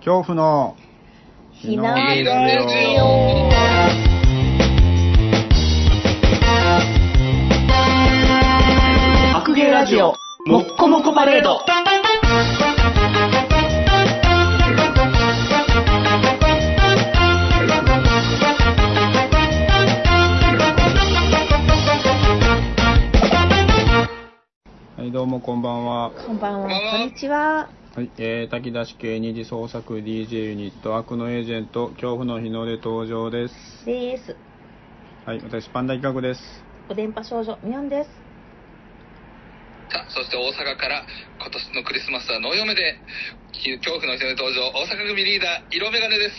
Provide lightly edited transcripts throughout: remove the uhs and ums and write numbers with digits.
恐怖のひなラジオ。 白芸ラジオもっこもこパレード。 はい、どうもこんばんは。 こんばんは。こんにちは。 はい、炊き出し系二次創作 DJ ユニット悪のエージェント恐怖の日の出登場です。 です。 はい、私パンダ企画です。 お電波少女みおんです。 さあ、そして大阪から今年のクリスマスはノー嫁で恐怖の日の出登場大阪組リーダー色眼鏡です。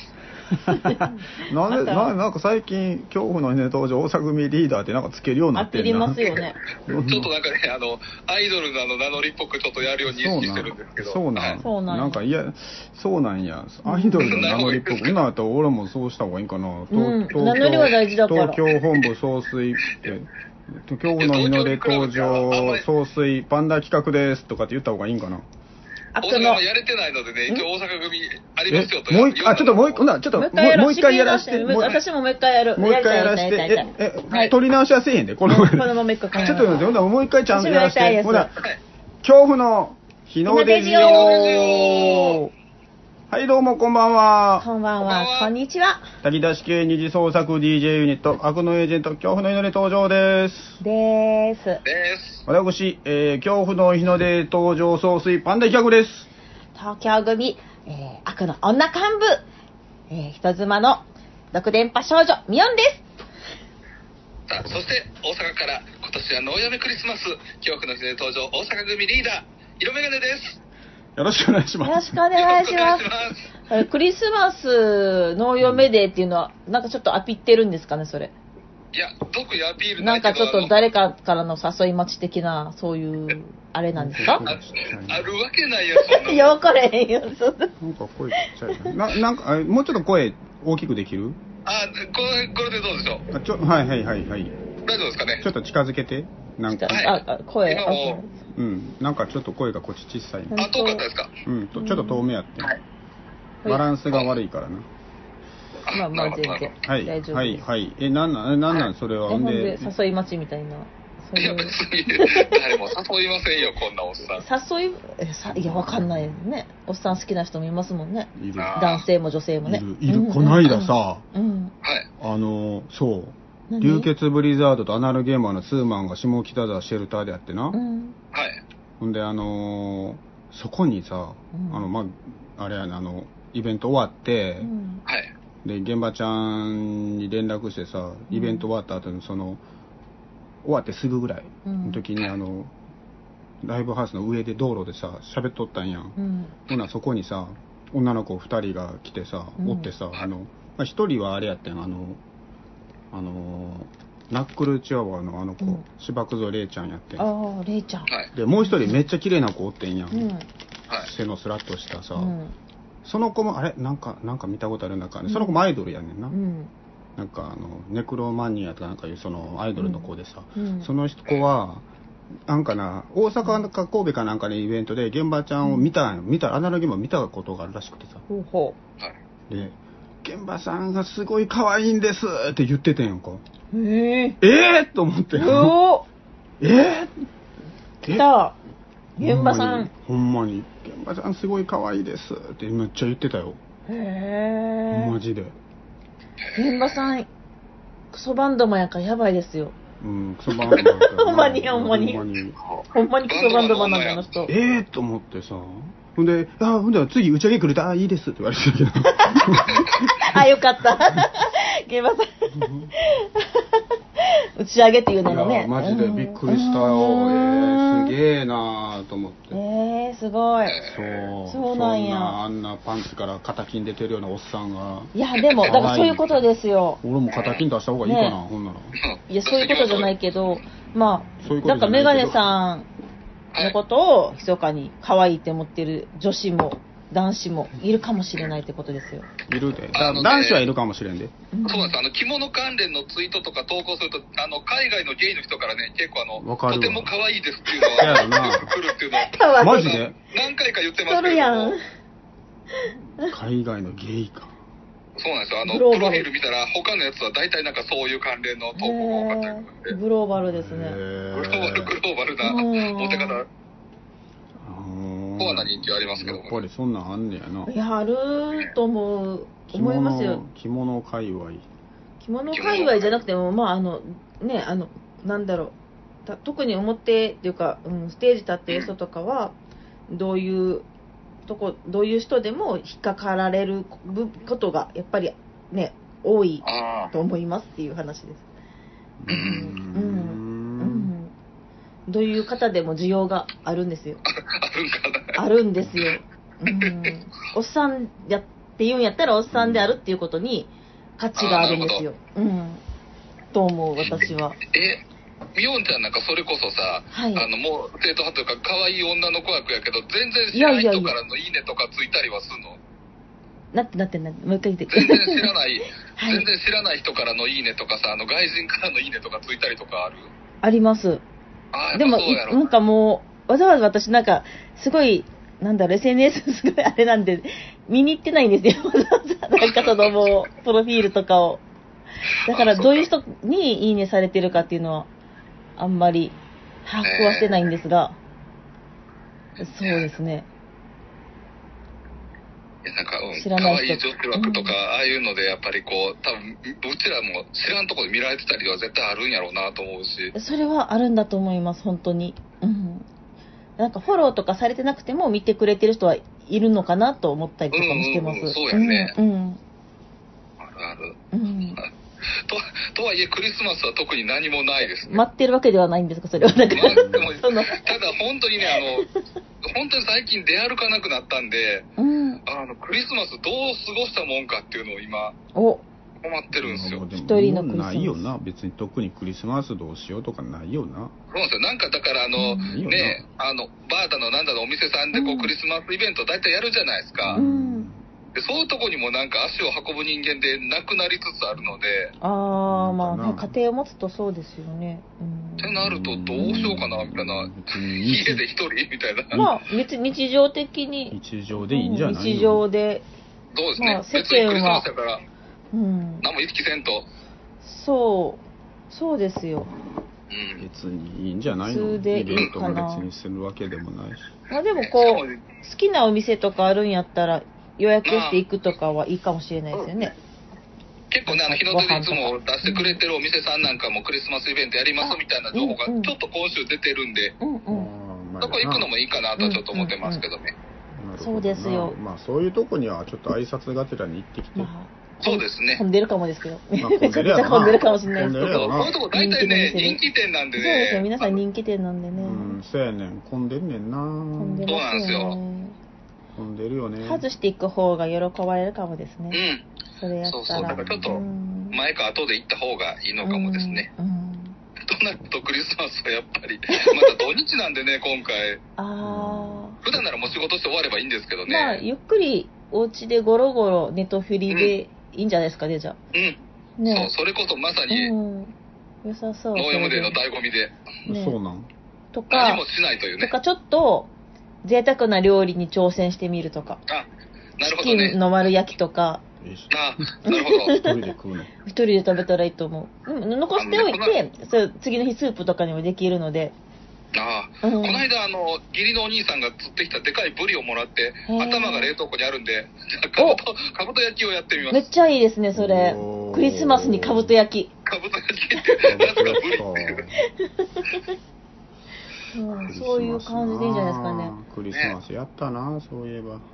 なんか最近恐怖の日の出登場大阪組リーダーってなんかつけるようになってるな。 合ってますよね。 ちょっとなんかね、アイドルの名乗りっぽくちょっとやるように意識してるんですけど。 そうなんなんかいや、そうなんや。アイドルの名乗りっぽく。今だったら俺もそうした方がいいんかな。 名乗りは大事だから。 東京本部総帥って恐怖の日の出登場総帥パンダ企画ですとかって言った方がいいんかな。 大阪もやれてないのでね、一応大阪組ありますよと。 もう一回やらして。 私ももう一回やる。 もう一回やらして。取り直しはせえへんで。このまま一回。 ちょっと待って、もう一回ちゃんとやらして。ほら、恐怖の日の出ジオ。はい、どうもこんばんは。 こんばんは。こんにちは。 炊き出し系二次創作 DJ ユニット悪のエージェント恐怖の日の出登場です。 です。 私、恐怖の日の出登場総帥パンダ企画です。 東京組、悪の女幹部、人妻の毒電波少女みおんです。 さあ、そして大阪から今年はノー嫁クリスマス恐怖の日の出登場大阪組リーダー色眼鏡です。 よろしくお願いします。 よろしくお願いします。クリスマスの嫁デーっていうのはなんかちょっとアピってるんですかね、それ。 いや、特にアピールなんかちょっと誰かからの誘い待ち的なそういうあれなんですか？ あるわけないよ、そんな。 いや、分かれへんよ、そんな。 なんか声ちっちゃいなんかもうちょっと声大きくできる？ これでどうでしょう？ はい。 大丈夫ですかね？ ちょっと近づけて。なんか声。 なんかちょっと声がこっち小さい。 遠かったですか？ ちょっと遠めやって。バランスが悪いからな。 まあ全然大丈夫です。 はい。なんそれは。 ほんで誘い待ちみたいな。 いや、別に誰も誘いませんよ、こんなおっさん。 いや、わかんないね。おっさん好きな人もいますもんね。男性も女性もね。 いる。こないださ、そう。流血ブリザードとアナルゲーマーのツーマンが下北沢シェルターでやってな。ほんでそこにさ、あれやな、イベント終わって、で現場ちゃんに連絡してさ、イベント終わった後に終わってすぐぐらいの時にライブハウスの上で道路でさ喋っとったんやん。ほなそこにさ女の子2人が来てさ、おってさ、1人はあれやってん、ナックルチワワの子、芝久レイちゃんやってん。 レイちゃん。 でもう一人めっちゃ綺麗な子おってんやん。背のスラッとしたさ、その子もあれなんか見たことある中で、その子もアイドルやねんな。なんかネクロマニアとかなんかいうそのアイドルの子でさ、その子はなんかな、大阪か神戸かなんかのイベントで現場ちゃんを見たアナログも見たことがあるらしくてさ、で現場さんがすごい可愛いんですって言っててんやんか。と思って。 来た。現場さん。 ほんまに現場さんすごい可愛いですってめっちゃ言ってたよ。マジで。 現場さんクソバンドマンやからやばいですよ。 クソバンドマン。 ほんまにクソバンドマンなんだ、あの人。 と思ってさ。ほんで次打ち上げ来ると、いいですって言われてたけど。 よかった。現場さん。打ち上げっていうのがね。 マジでびっくりしたよ。すげえなーと思って。 すごい。 そうなんや。あんなパンツから肩筋出てるようなおっさんが。 いや、でもだからそういうことですよ。 俺も肩筋出した方がいいかな、ほんなら。 いや、そういうことじゃないけど、なんかメガネさんのことを密かに可愛いって思ってる女子も男子もいるかもしれないってことですよ。 いるで。男子はいるかもしれんで。 そうなんです。着物関連のツイートとか投稿すると、海外のゲイの人からね、結構とても可愛いですっていうのが来るっていうのは、 マジで何回か言ってますけど。 そるやん。 海外のゲイか。 そうなんですよ。プロフィール見たら他のやつは大体なんかそういう関連の投稿が多かったりとかで。 グローバルですね。 グローバルなモテ方。コアな人気ありますけど、 やっぱりそんなんあんねやな。 いや、あると思いますよ。 着物界隈。 着物界隈じゃなくても、まあね、なんだろう、特に表っていうか、ステージ立ってる人とかは、どういう人でも引っかかられることがやっぱりね、多いと思いますっていう話です。どういう方でも需要があるんですよ。あるんですよ。おっさんやって言うんやったらおっさんであるっていうことに価値があるんですよ。と思う、私は。 みおんちゃんなんかそれこそさ、はい、もう生徒派というか可愛い女の子役やけど、全然知らない人からのいいねとかついたりはするの？ なってもう一回言って。 全然知らない、はい、全然知らない人からのいいねとかさ、外人からのいいねとかついたりとかある？ あります。でもなんかもうわざわざ私なんかすごいなんだろう SNS すごいあれなんで見に行ってないんですよ。わざわざなんかそのもうプロフィールとかを。だからどういう人にいいねされてるかっていうのはあんまり把握はしてないんですが、そうですね。 なんか、可愛い女子枠とか、ああいうので、やっぱりこう、多分、うちらも知らんところで見られてたりは絶対あるんやろうなと思うし。 それはあるんだと思います、本当に。なんかフォローとかされてなくても見てくれてる人はいるのかなと思ったりとかもしてます。 そうやね。あるある。とはいえクリスマスは特に何もないですね。 待ってるわけではないんですか、それは。だからただ本当にね、本当に最近出歩かなくなったんで、クリスマスどう過ごしたもんかっていうのを今困ってるんですよ。 一人のクリスマスないよな。別に特にクリスマスどうしようとかないよな。 そうなんですよ。なんかだからね、バーだのなんだのお店さんでこうクリスマスイベント大体やるじゃないですか。でそういうとこにもなんか足を運ぶ人間でなくなりつつあるので。 まあ、家庭を持つとそうですよね。 ってなるとどうしようかなみたいな。家で一人みたいな。 まあ別に日常的に。 日常でいいんじゃない？ 日常で。 そうですね。 世間は。 何も意識せんと。 そうですよ。 別にいいんじゃないの？イベントも別にするわけでもないし。 まあでもこう好きなお店とかあるんやったら予約していくとかはいいかもしれないですよね。 結構ね、日の出でいつも出してくれてるお店さんなんかもクリスマスイベントやりますみたいな情報がちょっと今週出てるんで、そこ行くのもいいかなとちょっと思ってますけどね。 そうですよ。 まあそういうとこにはちょっと挨拶がてらに行ってきて。 そうですね。 混んでるかもですけど。めちゃくちゃ混んでるかもしれないですけど。 こういうとこ大体ね、人気店なんでね。 そうですよ、皆さん人気店なんでね。 そうやねん、混んでんねんな。 混んでますよね。 混んでるよね。 外していく方が喜ばれるかもですね。それやったら。 だからちょっと前か後で行った方がいいのかもですね。となるとクリスマスはやっぱりまた土日なんでね、今回。普段ならもう仕事して終わればいいんですけどね。 まあゆっくりお家でゴロゴロネトフリでいいんじゃないですかね、じゃあ。 そう、それこそまさに良さそう。 ノーヨムデーの醍醐味で。 そうなん。 とか何もしないというね。 とかちょっと贅沢な料理に挑戦してみるとか。 なるほどね。 チキンの丸焼きとか。 なるほど。 一人で食うの。 一人で食べたらいいと思う。残しておいて、次の日スープとかにもできるので。 この間義理のお兄さんが釣ってきたでかいブリをもらって頭が冷凍庫にあるんで、かぶと焼きをやってみます。 めっちゃいいですね、それ。クリスマスにかぶと焼き。 かぶと焼きってなぜかブリっていうそういう感じでいいんじゃないですかね。 クリスマスやったな、そういえば。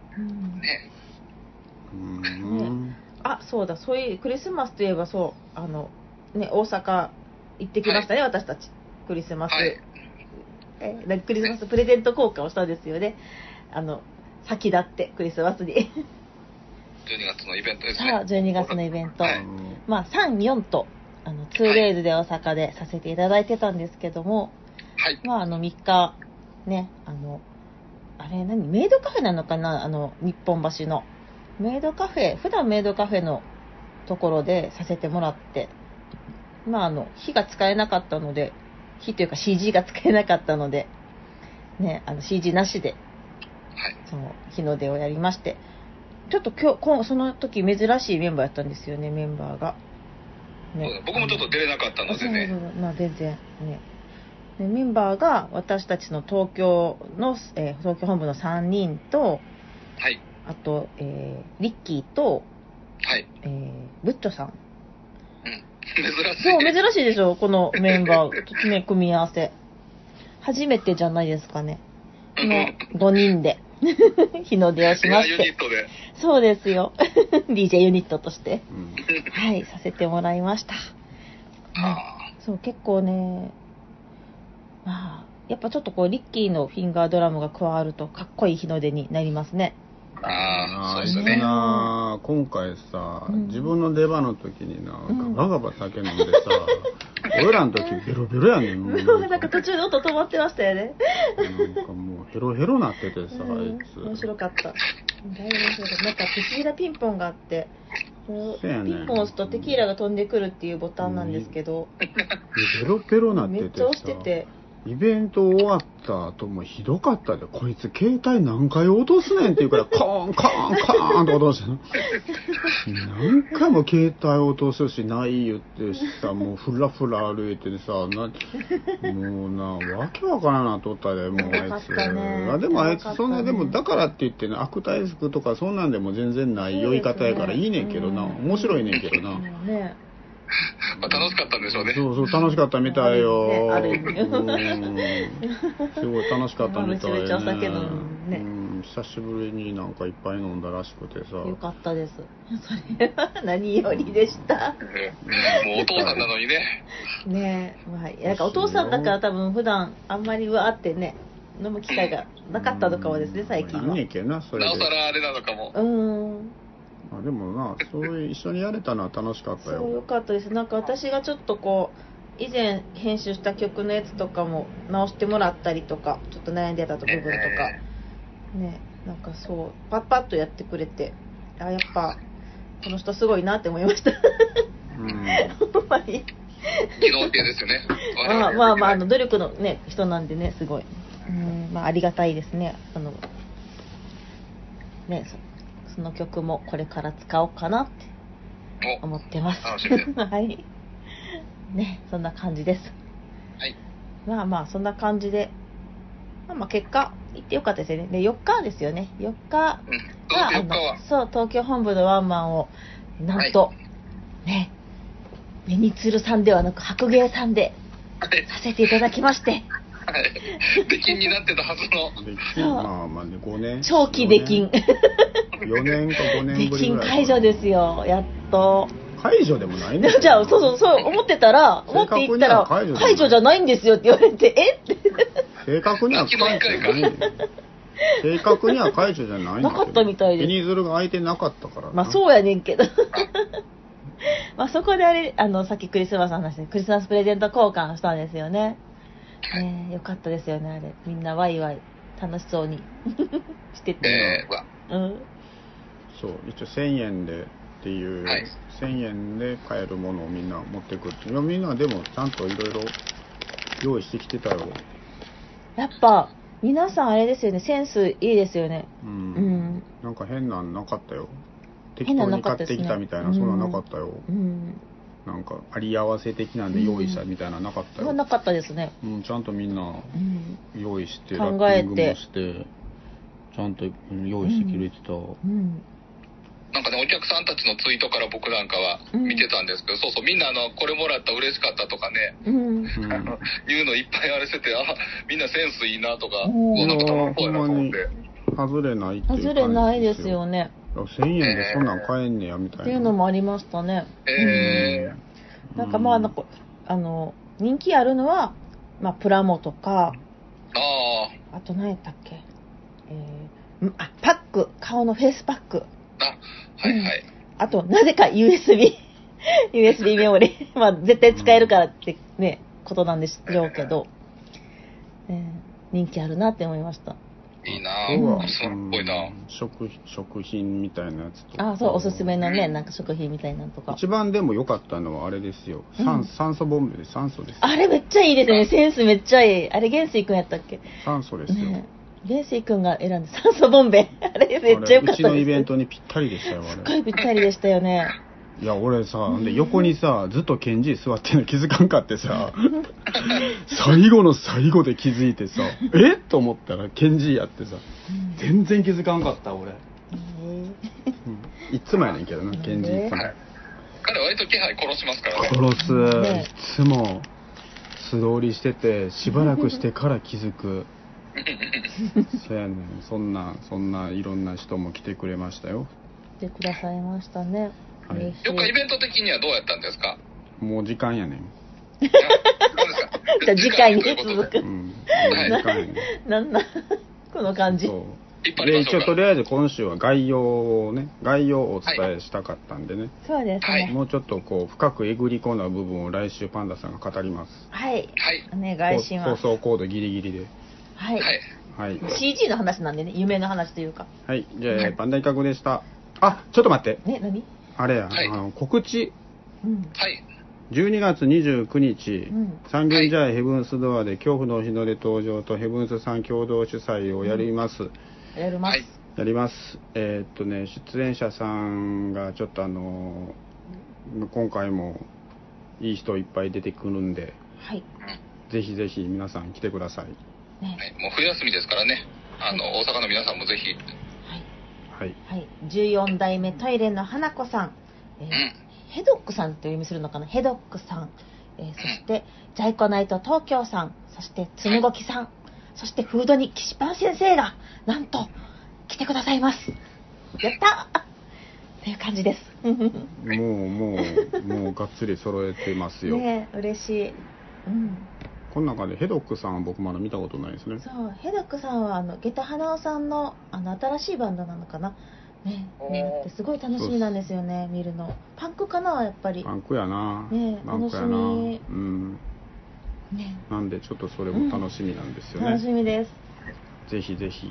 そうだ、そういうクリスマスといえばそう、大阪行ってきましたね、私たち。クリスマス。クリスマスプレゼント交換をしたんですよね。先立ってクリスマスに。 12月のイベントですね。 12月のイベント。まあ、3、4と、2days で大阪でさせていただいてたんですけども、まあ、3日、ね、あれメイドカフェなのかな、日本橋の。メイドカフェ、普段メイドカフェのところでさせてもらって、まあ、火が使えなかったので、火というか CG が使えなかったので、ね、CG なしでその日の出をやりまして、ちょっとその時珍しいメンバーやったんですよね、メンバーが。 ね、僕もちょっと出れなかったのでね。 まあ全然ね。でメンバーが私たちの東京本部の3人と、 はい、 あと、リッキーと、 はい、 ブッチョさん。 珍しい。 そう、珍しいでしょ、このメンバー、ちょっとね、組み合わせ。初めてじゃないですかね。この5人で日の出をしまして。 ユニットで。 そうですよ。DJ ユニットとして、はい、させてもらいました。そう、結構ね、まあ、やっぱちょっとこう、リッキーのフィンガードラムが加わると、かっこいい日の出になりますね。 そうですね。 今回さ、自分の出番の時にな、ガバガバ酒飲んでさ、俺らの時ベロベロやねん。 なんか途中で音止まってましたよね。 なんかもうヘロヘロなっててさ、あいつ。 面白かった。だいぶ面白かった。なんかテキーラピンポンがあって、ピンポン押すとテキーラが飛んでくるっていうボタンなんですけど、 ベロベロなっててさ。 めっちゃ押してて。 イベント終わった後もひどかったで、こいつ携帯何回落とすねんって言うから、カーンカーンカーンと落として何回も携帯落とすしない言ってさ、もうフラフラ歩いてさ、もうな、わけわからんなとったで、もうあいつ。でもあいつそんな、でもだからって言ってね、悪態つくとかそんなんでも全然ない酔い方やからいいねんけどな、面白いねんけどな。 まあ楽しかったんでしょうね。 そう楽しかったみたいよ。 ある意味。 すごい楽しかったみたいね。 めちゃめちゃお酒飲んでね。 久しぶりになんかいっぱい飲んだらしくてさ。 よかったです。それは何よりでした。 もうお父さんなのにね。 ねえ、まあ、なんかお父さんだから多分普段あんまりうわーってね、飲む機会がなかったのかもですね、最近は。 なおさらあれなのかも。 でもな、そういう一緒にやれたのは楽しかったよ。 そう、よかったです。なんか私がちょっとこう以前編集した曲のやつとかも直してもらったりとか、ちょっと悩んでた部分とか、ね、なんかそうパッパッとやってくれて、やっぱこの人すごいなって思いました。ほんまに。 技能系ですよね。 まあ努力のね人なんでね、すごい。まあありがたいですね。ね。その曲もこれから使おうかなって思ってます。 楽しみです。 はい。ね、そんな感じです。 はい。 まあそんな感じで、まあ結果行ってよかったですよね。で4日ですよね。4日が、そう東京本部のワンマンをなんと、ね、紅鶴さんではなく白芸さんでさせていただきまして。 はい、出禁になってたはずの。 まあね、5年。 長期出禁。 4年か5年ぶりぐらい。 出禁解除ですよ、やっと。 解除でもないんだよ。じゃあ、そう思ってたら、思っていったら、解除じゃないんですよって言われて、って。 正確には解除じゃない。正確には解除じゃないんだ。 なかったみたいです。 紅鶴が空いてなかったから。 まあそうやねんけど。まあそこでさっきクリスマスの話で、クリスマスプレゼント交換したんですよね。よかったですよね、あれ。みんなワイワイ楽しそうにしてて。 そう、一応1000円でっていう、1000円で買えるものをみんな持ってくるっていう。みんなでもちゃんといろいろ用意してきてたよ。 やっぱ皆さんあれですよね、センスいいですよね。 なんか変なんなかったよ。適当に買ってきたみたいな、そんななかったよ。なんかあり合わせ的なんで用意したみたいななかったよ。 なかったですね。 ちゃんとみんな用意して、 ラッピングもしてちゃんと用意してくれてた。 なんかね、お客さんたちのツイートから僕なんかは見てたんですけど、そうみんなこれもらった嬉しかったとかね、いうのいっぱいあれしてて、みんなセンスいいなとか、なんか楽しそうやなと思って。 外れないっていう感じですよ。 外れないですよね。 1000円でそんなん買えんねやみたいな。 っていうのもありましたね。なんかまあ人気あるのは、プラモとか、あと何やったっけ、パック、顔のフェイスパック。あとなぜか USB メモリ絶対使えるからってね、ことなんでしょうけど、人気あるなって思いました。 いいなぁ、すごいな。 食品みたいなやつと。 そう、おすすめのね、なんか食品みたいなのとか。 一番でも良かったのはあれですよ。酸素ボンベで酸素です。 あれめっちゃいいですね。センスめっちゃいい。あれ元帥くんやったっけ？ 酸素ですよ。 レーシー君が選んだ酸素ボンベ。あれめっちゃ良かったです。 うちのイベントにぴったりでしたよ、あれ。 すっごいぴったりでしたよね。 いや、俺さ、で横にさ、ずっとケンジ座ってるの気づかんかってさ、最後の最後で気づいてさ、えっと思ったらケンジやってさ、全然気づかんかった、俺。いつもやねんけどな、ケンジいつも。 彼割と気配殺しますからね。 殺す。いつも素通りしてて、しばらくしてから気づく。そうやねん。そんないろんな人も来てくれましたよ。 来てくださいましたね。 はい、4日イベント的にはどうやったんですか？ もう時間やねん。 じゃあ次回に続く。なんこの感じ。 で一応とりあえず今週は概要をお伝えしたかったんでね。 そうですね。 もうちょっとこう深くえぐり込んだ部分を来週パンダさんが語ります。 はい。お願いします。 放送コードギリギリで。 はい。CG の話なんでね、夢の話というか。 はい。じゃあパンダイカグでした。あ、ちょっと待って。 何？ あれや、告知。 はい。 12月29日、三軒茶屋ヘブンスドアで恐怖の日の出登場とヘブンスさん共同主催をやります。 やります。出演者さんがちょっと今回もいい人いっぱい出てくるんで、 はい。 ぜひぜひ皆さん来てください。 ね、もう冬休みですからね。大阪の皆さんもぜひ。 はい。 はい。14代目トイレの花子さん。ヘドックさんという意味するのかな。ヘドックさん。そしてジャイコナイト東京さん。そしてつむごきさん。そしてフードに岸パン先生がなんと来てくださいます。やったという感じです。 もうがっつり揃えてますよ。 ね、嬉しい。 この中でヘドックさんは僕まだ見たことないですね。 そう、ヘドックさんは下駄花尾さんの新しいバンドなのかな。ね、すごい楽しみなんですよね、見るの。パンクかな、やっぱり。 パンクやな。 ね、楽しみ。 ね、なんでちょっとそれも楽しみなんですよね。 楽しみです。 ぜひ来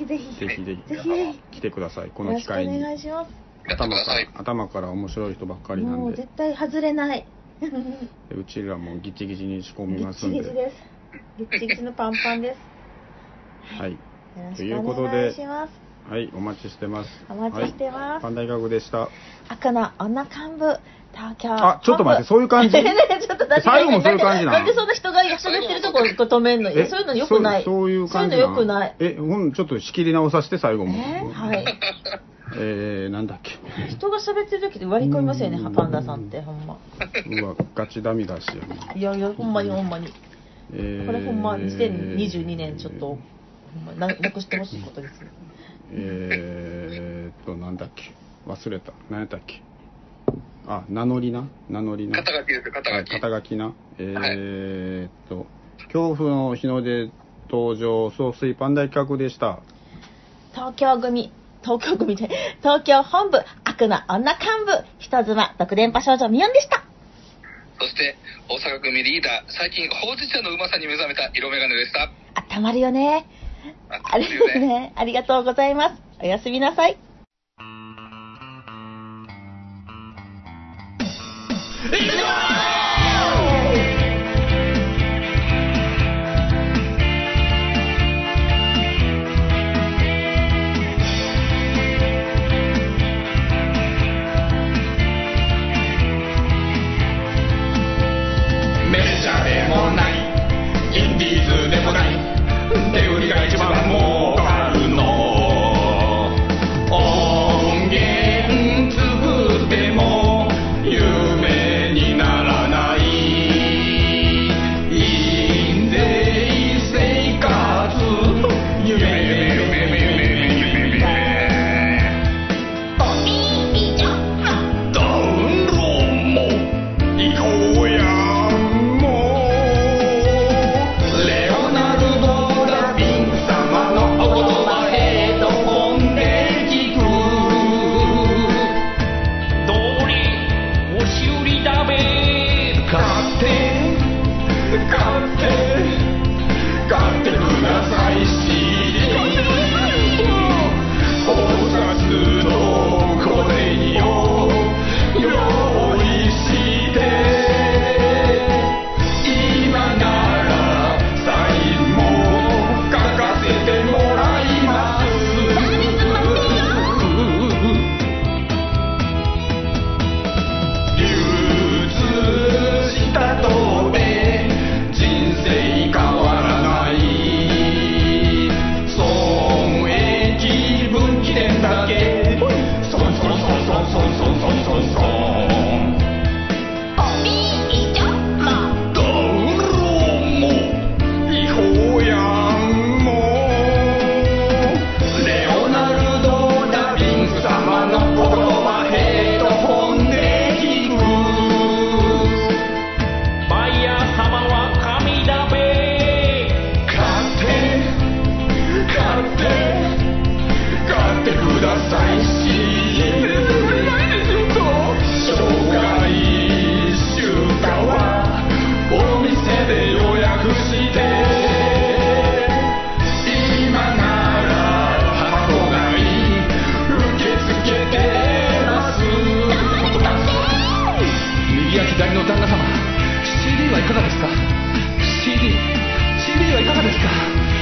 てください、この機会に。 よろしくお願いします。 頭から面白い人ばっかりなんで。 もう絶対外れない。 うちらもギチギチに仕込みますんで。 ギチギチです。ギチギチのパンパンです。 はい。 よろしくお願いします。 はい、お待ちしてます。 お待ちしてます。 パンダイガグでした。 赤な女幹部、東京。 あ、ちょっと待って、そういう感じ。最後もそういう感じなんでそんな人が喋ってるとこ止めんの？そういうの良くない。 そういう感じ。 そういうの良くない。 ちょっと仕切り直させて最後も。 はい。 なんだっけ。 人が喋ってる時って割り込みますよね、パンダさんってほんま。 うわ、ガチダミだしやね。 いやほんまに。これほんま2022年ちょっとなくしてほしいことですよ。 なんだっけ、忘れた。何やったっけ。あ、名乗りな。 肩書きですよ、肩書きな。恐怖の日の出登場総帥パンダ企画でした。 東京本部悪な女幹部人妻6連覇少女ミヨンでした。 そして大阪組リーダー、最近ほうじ茶のうまさに目覚めた色眼鏡でした。 たまるよね。あれですね。ありがとうございます。おやすみなさい。 メジャーでもない、インディーズでもない、手売りが一番儲かるの。音源作っても夢になる旦那様、 CD はいかがですか？ CD はいかがですか？